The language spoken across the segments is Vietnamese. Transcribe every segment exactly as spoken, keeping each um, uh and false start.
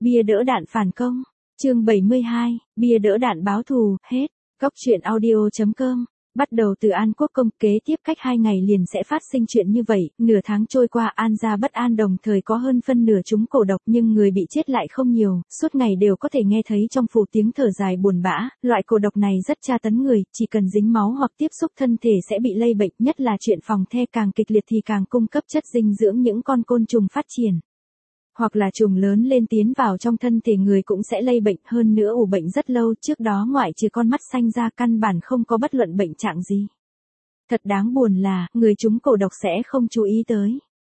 Bia đỡ đạn phản công. Chương bảy mươi hai, bia đỡ đạn báo thù, hết. Góc truyện audio chấm com. Bắt đầu từ An Quốc công, kế tiếp cách hai ngày liền sẽ phát sinh chuyện như vậy, nửa tháng trôi qua An gia bất an đồng thời có hơn phân nửa chúng cổ độc nhưng người bị chết lại không nhiều, suốt ngày đều có thể nghe thấy trong phủ tiếng thở dài buồn bã, loại cổ độc này rất tra tấn người, chỉ cần dính máu hoặc tiếp xúc thân thể sẽ bị lây bệnh, nhất là chuyện phòng the càng kịch liệt thì càng cung cấp chất dinh dưỡng những con côn trùng phát triển. Hoặc là trùng lớn lên tiến vào trong thân thể người cũng sẽ lây bệnh, hơn nữa ủ bệnh rất lâu, trước đó ngoại trừ con mắt xanh ra căn bản không có bất luận bệnh trạng gì. Thật đáng buồn là, người chúng cổ độc sẽ không chú ý tới.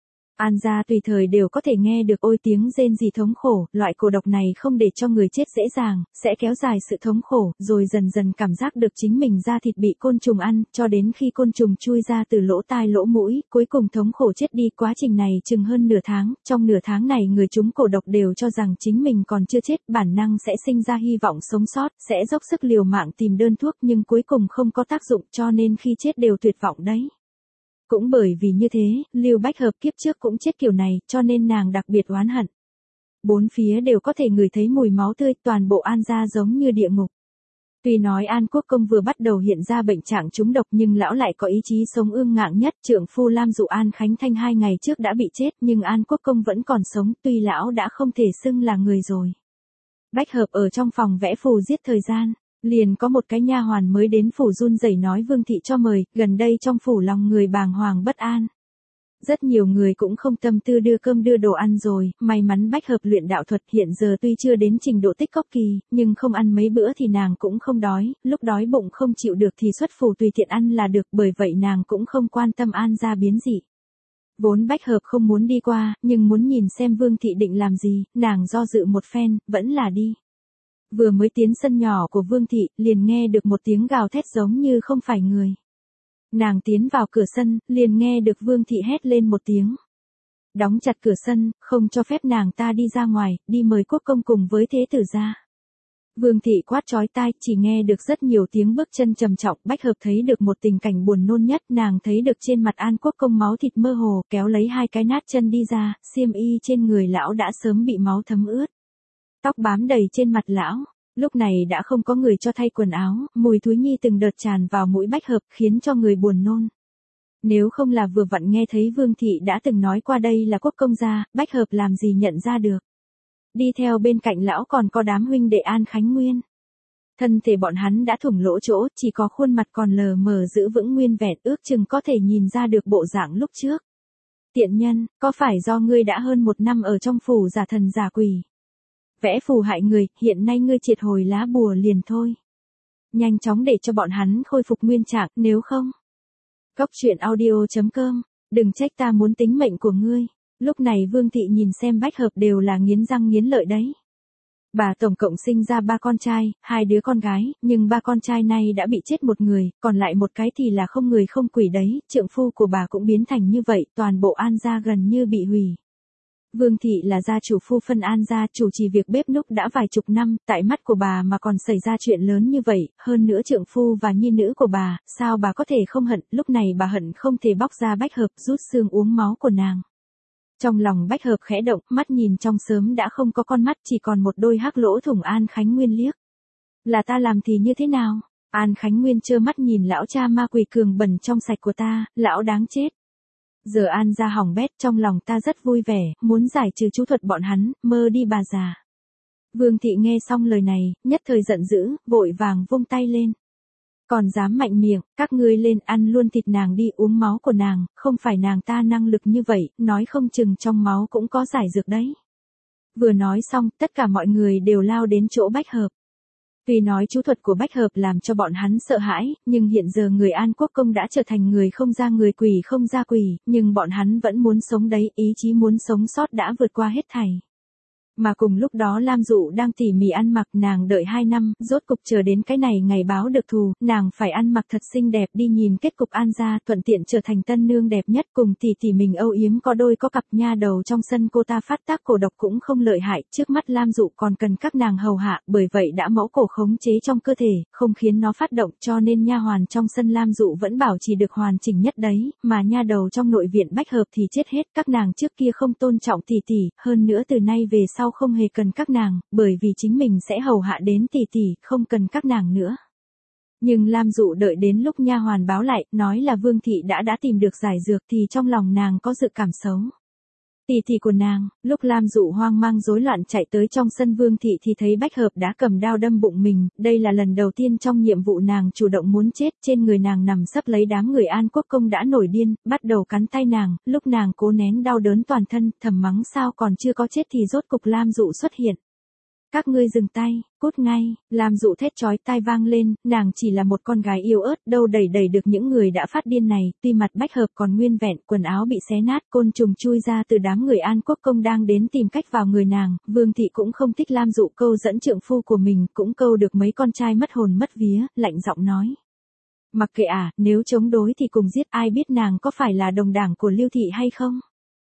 An gia tùy thời đều có thể nghe được ôi tiếng rên rỉ thống khổ, loại cổ độc này không để cho người chết dễ dàng, sẽ kéo dài sự thống khổ, rồi dần dần cảm giác được chính mình da thịt bị côn trùng ăn, cho đến khi côn trùng chui ra từ lỗ tai lỗ mũi, cuối cùng thống khổ chết đi. Quá trình này chừng hơn nửa tháng, trong nửa tháng này người chúng cổ độc đều cho rằng chính mình còn chưa chết, bản năng sẽ sinh ra hy vọng sống sót, sẽ dốc sức liều mạng tìm đơn thuốc nhưng cuối cùng không có tác dụng, cho nên khi chết đều tuyệt vọng đấy. Cũng bởi vì như thế, Lưu Bách Hợp kiếp trước cũng chết kiểu này, cho nên nàng đặc biệt oán hận. Bốn phía đều có thể ngửi thấy mùi máu tươi, toàn bộ An gia giống như địa ngục. Tuy nói An Quốc công vừa bắt đầu hiện ra bệnh trạng trúng độc nhưng lão lại có ý chí sống ương ngạnh nhất, trượng phu Lam Dụ An Khánh Thanh hai ngày trước đã bị chết nhưng An Quốc công vẫn còn sống, tuy lão đã không thể xưng là người rồi. Bách Hợp ở trong phòng vẽ phù giết thời gian. Liền có một cái nha hoàn mới đến phủ run rẩy nói Vương thị cho mời, gần đây trong phủ lòng người bàng hoàng bất an. Rất nhiều người cũng không tâm tư đưa cơm đưa đồ ăn rồi, may mắn Bách Hợp luyện đạo thuật hiện giờ tuy chưa đến trình độ tích cốc kỳ, nhưng không ăn mấy bữa thì nàng cũng không đói, lúc đói bụng không chịu được thì xuất phủ tùy tiện ăn là được, bởi vậy nàng cũng không quan tâm An gia biến dị. Vốn Bách Hợp không muốn đi qua, nhưng muốn nhìn xem Vương thị định làm gì, nàng do dự một phen, vẫn là đi. Vừa mới tiến sân nhỏ của Vương thị, liền nghe được một tiếng gào thét giống như không phải người. Nàng tiến vào cửa sân, liền nghe được Vương thị hét lên một tiếng. Đóng chặt cửa sân, không cho phép nàng ta đi ra ngoài, đi mời quốc công cùng với thế tử ra. Vương thị quát chói tai, chỉ nghe được rất nhiều tiếng bước chân trầm trọng, Bách Hợp thấy được một tình cảnh buồn nôn nhất, nàng thấy được trên mặt An Quốc công máu thịt mơ hồ, kéo lấy hai cái nát chân đi ra, xiêm y trên người lão đã sớm bị máu thấm ướt. Tóc bám đầy trên mặt lão, lúc này đã không có người cho thay quần áo, mùi thúi nhi từng đợt tràn vào mũi Bách Hợp khiến cho người buồn nôn. Nếu không là vừa vặn nghe thấy Vương thị đã từng nói qua đây là quốc công gia, Bách Hợp làm gì nhận ra được. Đi theo bên cạnh lão còn có đám huynh đệ An Khánh Nguyên. Thân thể bọn hắn đã thủng lỗ chỗ, chỉ có khuôn mặt còn lờ mờ giữ vững nguyên vẹn, ước chừng có thể nhìn ra được bộ dạng lúc trước. Tiện nhân, có phải do ngươi đã hơn một năm ở trong phủ giả thần giả quỷ? Vẽ phù hại người, hiện nay ngươi triệt hồi lá bùa liền thôi. Nhanh chóng để cho bọn hắn khôi phục nguyên trạng, nếu không. Góc truyện audio chấm com, đừng trách ta muốn tính mệnh của ngươi. Lúc này Vương thị nhìn xem Bách Hợp đều là nghiến răng nghiến lợi đấy. Bà tổng cộng sinh ra ba con trai, hai đứa con gái, nhưng ba con trai này đã bị chết một người, còn lại một cái thì là không người không quỷ đấy, trượng phu của bà cũng biến thành như vậy, toàn bộ An gia gần như bị hủy. Vương thị là gia chủ phu phân An gia, chủ trì việc bếp núc đã vài chục năm, tại mắt của bà mà còn xảy ra chuyện lớn như vậy, hơn nữa trượng phu và nhi nữ của bà, sao bà có thể không hận, lúc này bà hận không thể bóc ra Bách Hợp rút xương uống máu của nàng. Trong lòng Bách Hợp khẽ động, mắt nhìn trong sớm đã không có con mắt, chỉ còn một đôi hắc lỗ thủng. An Khánh Nguyên liếc. Là ta làm thì như thế nào? An Khánh Nguyên trơ mắt nhìn lão cha ma quỷ cường bẩn trong sạch của ta, lão đáng chết. Giờ An gia hỏng bét, trong lòng ta rất vui vẻ, muốn giải trừ chú thuật bọn hắn, mơ đi bà già. Vương thị nghe xong lời này, nhất thời giận dữ, vội vàng vung tay lên. Còn dám mạnh miệng, các ngươi lên ăn luôn thịt nàng đi, uống máu của nàng, không phải nàng ta năng lực như vậy, nói không chừng trong máu cũng có giải dược đấy. Vừa nói xong, tất cả mọi người đều lao đến chỗ Bách Hợp. Tuy nói chú thuật của Bách Hợp làm cho bọn hắn sợ hãi, nhưng hiện giờ người An Quốc công đã trở thành người không ra người quỷ không ra quỷ, nhưng bọn hắn vẫn muốn sống đấy, ý chí muốn sống sót đã vượt qua hết thảy. Mà cùng lúc đó Lam Dụ đang tỉ mỉ ăn mặc, nàng đợi hai năm, rốt cục chờ đến cái này ngày báo được thù, nàng phải ăn mặc thật xinh đẹp đi nhìn kết cục An gia, thuận tiện trở thành tân nương đẹp nhất, cùng tỷ tỷ mình âu yếm có đôi có cặp. Nha đầu trong sân cô ta phát tác cổ độc cũng không lợi hại, trước mắt Lam Dụ còn cần các nàng hầu hạ, bởi vậy đã mẫu cổ khống chế trong cơ thể, không khiến nó phát động, cho nên nha hoàn trong sân Lam Dụ vẫn bảo trì được hoàn chỉnh nhất đấy, mà nha đầu trong nội viện Bách Hợp thì chết hết, các nàng trước kia không tôn trọng tỷ tỷ, hơn nữa từ nay về sau sau không hề cần các nàng, bởi vì chính mình sẽ hầu hạ đến tỷ tỷ, không cần các nàng nữa. Nhưng Lam Dụ đợi đến lúc nha hoàn báo lại, nói là Vương thị đã đã tìm được giải dược thì trong lòng nàng có dự cảm xấu. Tỷ tỷ của nàng, lúc Lam Dụ hoang mang rối loạn chạy tới trong sân Vương thị thì thấy Bách Hợp đã cầm đao đâm bụng mình, đây là lần đầu tiên trong nhiệm vụ nàng chủ động muốn chết, trên người nàng nằm sấp lấy đám người An Quốc công đã nổi điên, bắt đầu cắn tay nàng, lúc nàng cố nén đau đớn toàn thân, thầm mắng sao còn chưa có chết thì rốt cục Lam Dụ xuất hiện. Các ngươi dừng tay, cút ngay, Lam Dụ thét chói tai vang lên, nàng chỉ là một con gái yếu ớt, đâu đẩy đẩy được những người đã phát điên này, tuy mặt Bách Hợp còn nguyên vẹn, quần áo bị xé nát, côn trùng chui ra từ đám người An Quốc công đang đến tìm cách vào người nàng, Vương thị cũng không thích Lam Dụ câu dẫn trượng phu của mình, cũng câu được mấy con trai mất hồn mất vía, lạnh giọng nói. Mặc kệ à, nếu chống đối thì cùng giết, ai biết nàng có phải là đồng đảng của Lưu thị hay không?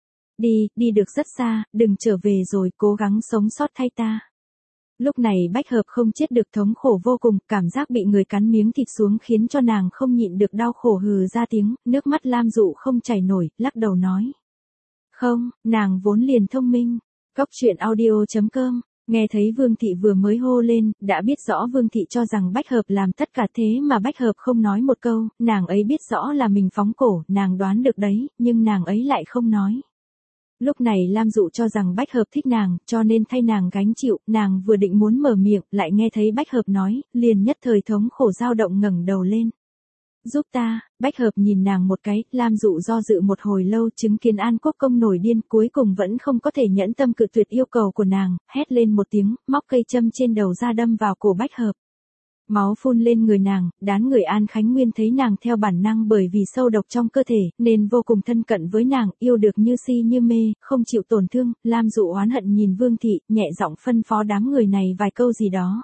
Đi, đi được rất xa, đừng trở về rồi, cố gắng sống sót thay ta. Lúc này Bách Hợp không chết được thống khổ vô cùng, cảm giác bị người cắn miếng thịt xuống khiến cho nàng không nhịn được đau khổ hừ ra tiếng, nước mắt Lam Dụ không chảy nổi, lắc đầu nói. Không, nàng vốn liền thông minh. Cốc truyện audio chấm com, nghe thấy Vương thị vừa mới hô lên, đã biết rõ Vương thị cho rằng Bách Hợp làm tất cả thế mà Bách Hợp không nói một câu, nàng ấy biết rõ là mình phóng cổ, nàng đoán được đấy, nhưng nàng ấy lại không nói. Lúc này Lam Dụ cho rằng Bách Hợp thích nàng, cho nên thay nàng gánh chịu, nàng vừa định muốn mở miệng, lại nghe thấy Bách Hợp nói, liền nhất thời thống khổ dao động ngẩng đầu lên. Giúp ta, Bách Hợp nhìn nàng một cái, Lam Dụ do dự một hồi lâu, chứng kiến An Quốc công nổi điên, cuối cùng vẫn không có thể nhẫn tâm cự tuyệt yêu cầu của nàng, hét lên một tiếng, móc cây châm trên đầu ra đâm vào cổ Bách Hợp. Máu phun lên người nàng, đám người An Khánh Nguyên thấy nàng theo bản năng bởi vì sâu độc trong cơ thể, nên vô cùng thân cận với nàng, yêu được như si như mê, không chịu tổn thương, Lam Dụ oán hận nhìn Vương thị, nhẹ giọng phân phó đám người này vài câu gì đó.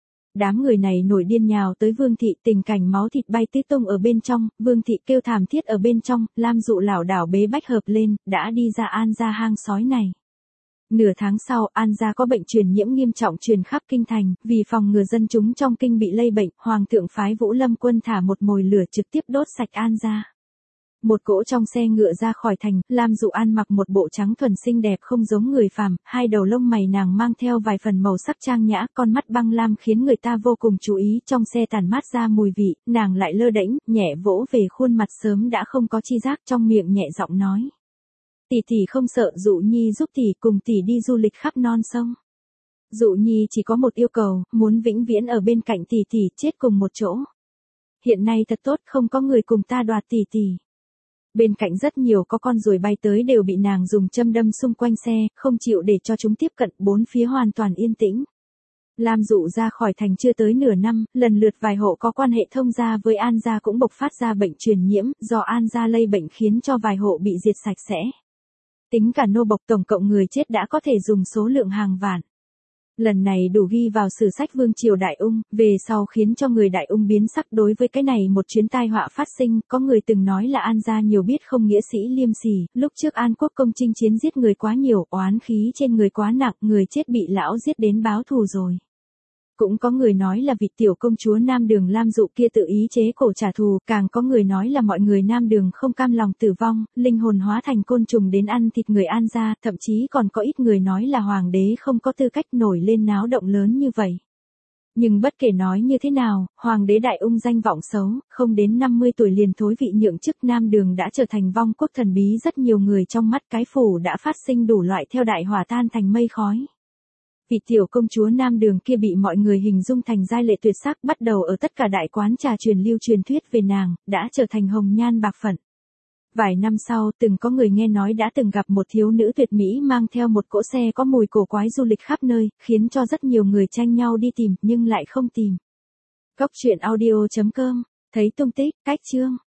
Đám người này nổi điên nhào tới Vương thị, tình cảnh máu thịt bay tít tung ở bên trong, Vương thị kêu thảm thiết ở bên trong, Lam Dụ lảo đảo bế Bách Hợp lên, đã đi ra An gia hang sói này. Nửa tháng sau, An gia có bệnh truyền nhiễm nghiêm trọng truyền khắp kinh thành, vì phòng ngừa dân chúng trong kinh bị lây bệnh, Hoàng thượng phái Vũ Lâm quân thả một mồi lửa trực tiếp đốt sạch An gia. Một cỗ trong xe ngựa ra khỏi thành, Lam Dụ An mặc một bộ trắng thuần xinh đẹp không giống người phàm, hai đầu lông mày nàng mang theo vài phần màu sắc trang nhã, con mắt băng lam khiến người ta vô cùng chú ý, trong xe tản mát ra mùi vị, nàng lại lơ đễnh, nhẹ vỗ về khuôn mặt sớm đã không có chi giác, trong miệng nhẹ giọng nói. Tỷ tỷ không sợ, Dụ Nhi giúp tỷ cùng tỷ đi du lịch khắp non sông. Dụ Nhi chỉ có một yêu cầu, muốn vĩnh viễn ở bên cạnh tỷ tỷ, chết cùng một chỗ. Hiện nay thật tốt, không có người cùng ta đoạt tỷ tỷ. Bên cạnh rất nhiều có con ruồi bay tới đều bị nàng dùng châm đâm xung quanh xe, không chịu để cho chúng tiếp cận, bốn phía hoàn toàn yên tĩnh. Lam Dụ ra khỏi thành chưa tới nửa năm, lần lượt vài hộ có quan hệ thông gia với An gia cũng bộc phát ra bệnh truyền nhiễm, do An gia lây bệnh khiến cho vài hộ bị diệt sạch sẽ. Tính cả nô bộc tổng cộng người chết đã có thể dùng số lượng hàng vạn. Lần này đủ ghi vào sử sách Vương triều Đại Ung, về sau khiến cho người Đại Ung biến sắc. Đối với cái này một chuyến tai họa phát sinh, có người từng nói là An gia nhiều biết không nghĩa sĩ liêm sỉ, lúc trước An Quốc công chinh chiến giết người quá nhiều, oán khí trên người quá nặng, người chết bị lão giết đến báo thù rồi. Cũng có người nói là vị tiểu công chúa Nam Đường Lam Dụ kia tự ý chế cổ trả thù, càng có người nói là mọi người Nam Đường không cam lòng tử vong, linh hồn hóa thành côn trùng đến ăn thịt người An gia, thậm chí còn có ít người nói là hoàng đế không có tư cách nổi lên náo động lớn như vậy. Nhưng bất kể nói như thế nào, hoàng đế Đại Ung danh vọng xấu, không đến năm mươi tuổi liền thối vị nhượng chức, Nam Đường đã trở thành vong quốc thần bí, rất nhiều người trong mắt cái phủ đã phát sinh đủ loại theo đại hỏa tan thành mây khói. Vị tiểu công chúa Nam Đường kia bị mọi người hình dung thành giai lệ tuyệt sắc, bắt đầu ở tất cả đại quán trà truyền lưu truyền thuyết về nàng, đã trở thành hồng nhan bạc phận. Vài năm sau, từng có người nghe nói đã từng gặp một thiếu nữ tuyệt mỹ mang theo một cỗ xe có mùi cổ quái du lịch khắp nơi, khiến cho rất nhiều người tranh nhau đi tìm, nhưng lại không tìm. Cốc truyện audio chấm com, thấy tung tích, cách chương.